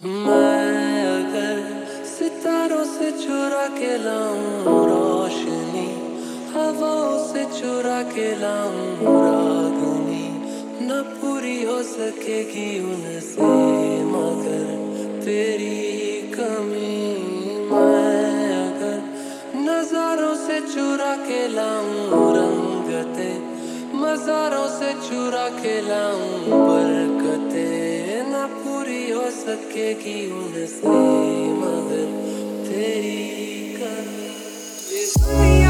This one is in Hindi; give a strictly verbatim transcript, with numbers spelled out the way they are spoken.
मैं अगर सितारों से चुरा के लाऊं रोशनी, हवाओं से चुरा के लाऊं रागनी, न पूरी हो सकेगी उनसे मगर तेरी कमी। मैं अगर नजारों से चुरा के लाऊं रंगते, मजारों से चुरा के लाऊं बरकते, न पूरी हो सकेगी उनसे मगर तेरी कमी।